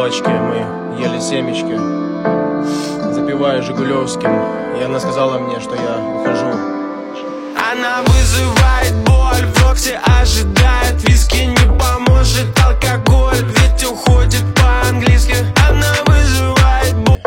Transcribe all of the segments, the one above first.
лавочке мы ели семечки, запивая жигулевским, и она сказала мне, что я ухожу. Она вызывает боль, в локте ожидает, виски не поможет алкоголь, ведь уходит по-английски. Она вызывает боль.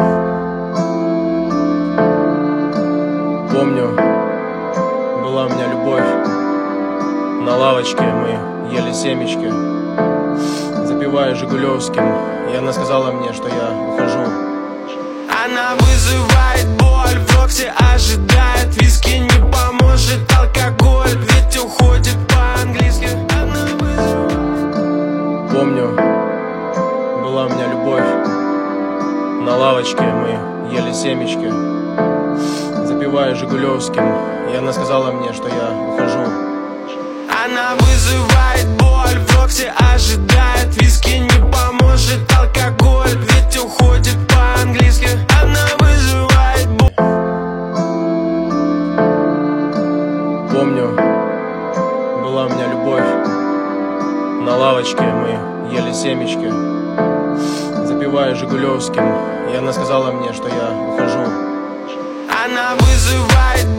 Помню, была у меня любовь, на лавочке мы ели семечки, запивая жигулевским, и она сказала мне, что я ухожу. Она вызывает боль, в локте ожидает, виски не поможет алкоголь, ведь уходит по-английски. Она вызывает. Помню, была у меня любовь, на лавочке мы ели семечки, запивая жигулевским, и она сказала мне, что я ухожу. Она вызывает боль, в локте ожидает, виски не поможет алкоголь, ведь уходит по-английски. Она вызывает боль. Помню, была у меня любовь, на лавочке мы ели семечки, запивая жигулевским, и она сказала мне, что я ухожу. Она вызывает